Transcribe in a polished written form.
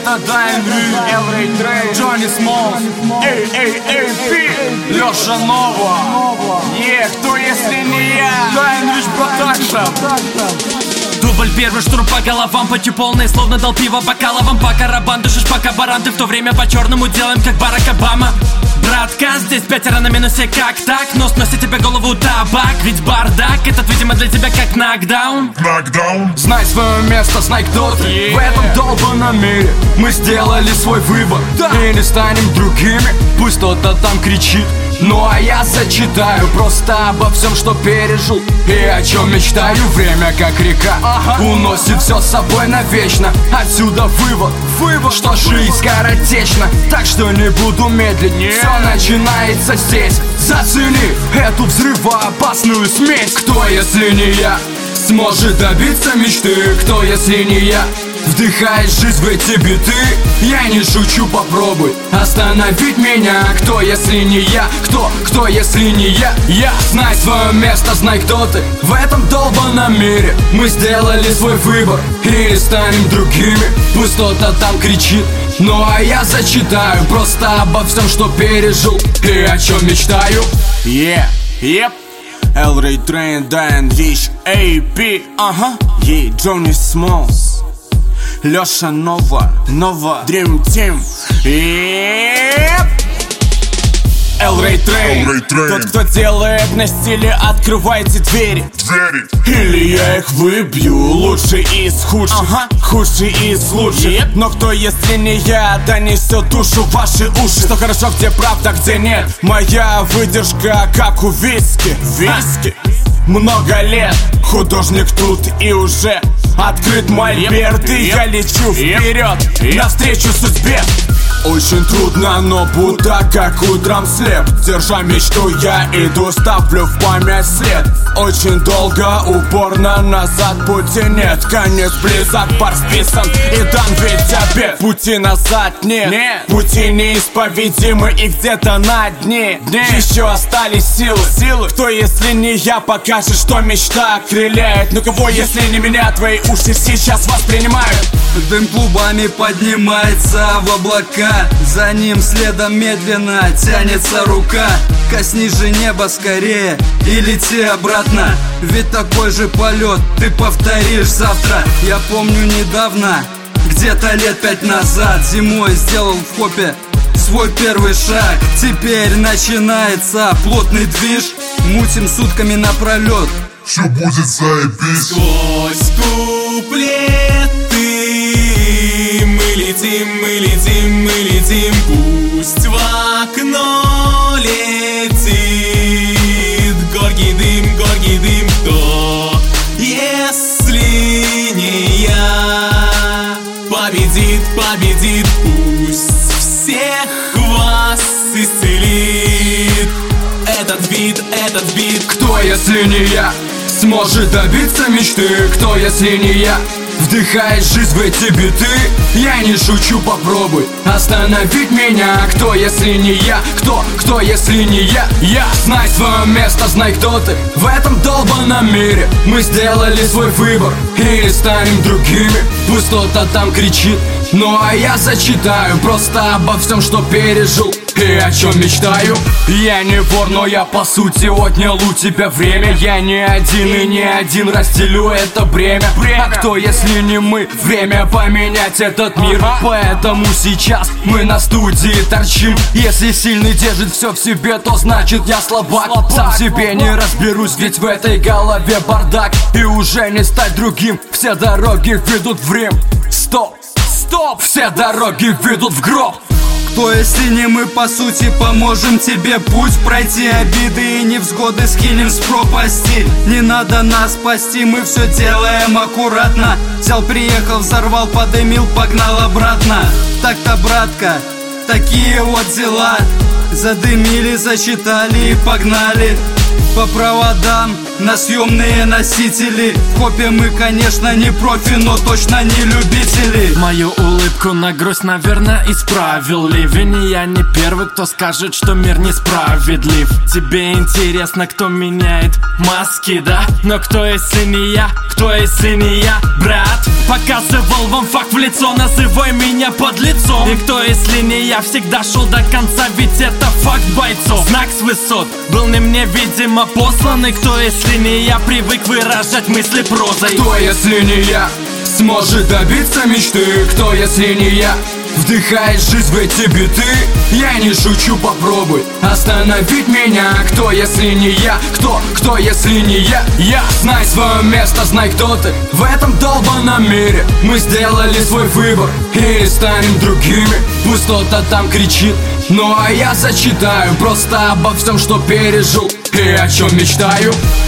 Это Дайн Виш, Элрей Трей, Джонни Смолс, AP, Леша Нова. Кто если не я? Дайн Виш Продакшн. Дубль первый, штурм по головам, пати полные, словно дал пиво бокаловым. По карабан дышишь, пока баран, ты в то время по черному делаем, как Барак Обама. Братка, здесь 5 на минусе, как так? Но сносит тебе голову табак, ведь бардак этот, видимо, для тебя как нокдаун. Знай свое место, знай кто ты. В этом долбанном мире мы сделали свой выбор, и не станем другими, пусть кто-то там кричит. Ну а я зачитаю просто обо всем, что пережил и о чем мечтаю. Время как река, уносит все с собой навечно. Отсюда вывод, что жизнь скоротечна. Так что не буду медлить, все начинается здесь. Зацени эту взрывоопасную смесь. Кто, если не я, сможет добиться мечты? Кто, если не я, вдыхает жизнь в эти биты? Я не шучу, попробуй остановить меня. Кто, если не я? Кто, если не я? Знай свое место, знай кто ты. В этом долбанном мире мы сделали свой выбор, и не станем другими, пусть кто-то там кричит. Ну а я зачитаю просто обо всем, что пережил и о чем мечтаю. Элрей Трейн, Дайн Виш, AP, Джонни Смолс, Леша Нова, Dream Team. Элрей Трейн, тот, кто делает на стиле, открывайте двери. Или я их выбью, лучший из худших, худший из лучших. Но кто, если не я, донесет душу в ваши уши? Что хорошо, где правда, где нет. Моя выдержка, как у виски. Много лет, художник тут и уже открыт мольберт, и я лечу вперед, навстречу судьбе. Очень трудно, но будто как утром слеп. Держа мечту, я иду, ставлю в память след. Очень долго, упорно, назад пути нет. Конец близок, пар списан и дан ведь обед. Пути назад нет, пути неисповедимы и где-то на дне. Еще остались силы. Кто, если не я, покажет, что мечта окрыляет? Ну кого, если не меня, твои уши сейчас воспринимают? Дым клубами поднимается в облака, за ним следом медленно тянется рука. Коснись же неба скорее и лети обратно, ведь такой же полет ты повторишь завтра. Я помню недавно, где-то лет 5 назад, зимой сделал в хопе свой первый шаг. Теперь начинается плотный движ, мутим сутками напролет, все будет заебись. Сквозь куплеты мы летим, пусть в окно летит горький дым, кто, если не я, победит, пусть всех вас исцелит этот бит. Кто, если не я, сможет добиться мечты? Кто, если не я, вдыхает жизнь в эти биты? Я не шучу, попробуй остановить меня. Кто, если не я? Кто, если не я? Знай свое место, знай кто ты. В этом долбанном мире мы сделали свой выбор, и не станем другими, пусть кто-то там кричит. Ну а я зачитаю просто обо всем, что пережил и о чем мечтаю. Я не вор, но я по сути отнял у тебя время. Я не один и не один разделю это бремя. А кто, если не мы? Время поменять этот мир. Поэтому сейчас мы на студии торчим. Если сильный держит все в себе, то значит я слабак. Сам себе не разберусь, ведь в этой голове бардак. И уже не стать другим, все дороги ведут в Рим. Стоп, все дороги ведут в гроб. Кто, если не мы, по сути, поможем тебе путь пройти, обиды и невзгоды скинем с пропасти. Не надо нас спасти, мы все делаем аккуратно. Взял, приехал, взорвал, подымил, погнал обратно. Так-то, братка, такие вот дела. Задымили, зачитали и погнали. по проводам на съемные носители. В хопе мы, конечно, не профи, но точно не любители. Мою улыбку на грусть, наверное, исправил ливень. И я не первый, кто скажет, что мир несправедлив. Тебе интересно, кто меняет маски, да? Но кто, если не я? Кто, если не я? Брат, показывал вам факт в лицо, называй меня подлецом. И кто, если не я? Всегда шел до конца, ведь это факт бойцов. Знак с высот был не мне, видимо, посланный. Кто, если не я? Привык выражать мысли прозой. Кто, если не я? Сможет добиться мечты. Кто, если не я? Вдыхает жизнь в эти биты. Я не шучу, попробуй остановить меня. Кто, если не я? Кто, если не я? Я. Знай свое место, знай, кто ты в этом долбанном мире. Мы сделали свой выбор и станем другими. Пусть кто-то там кричит, ну а я зачитаю просто обо всем, что пережил и о чем мечтаю.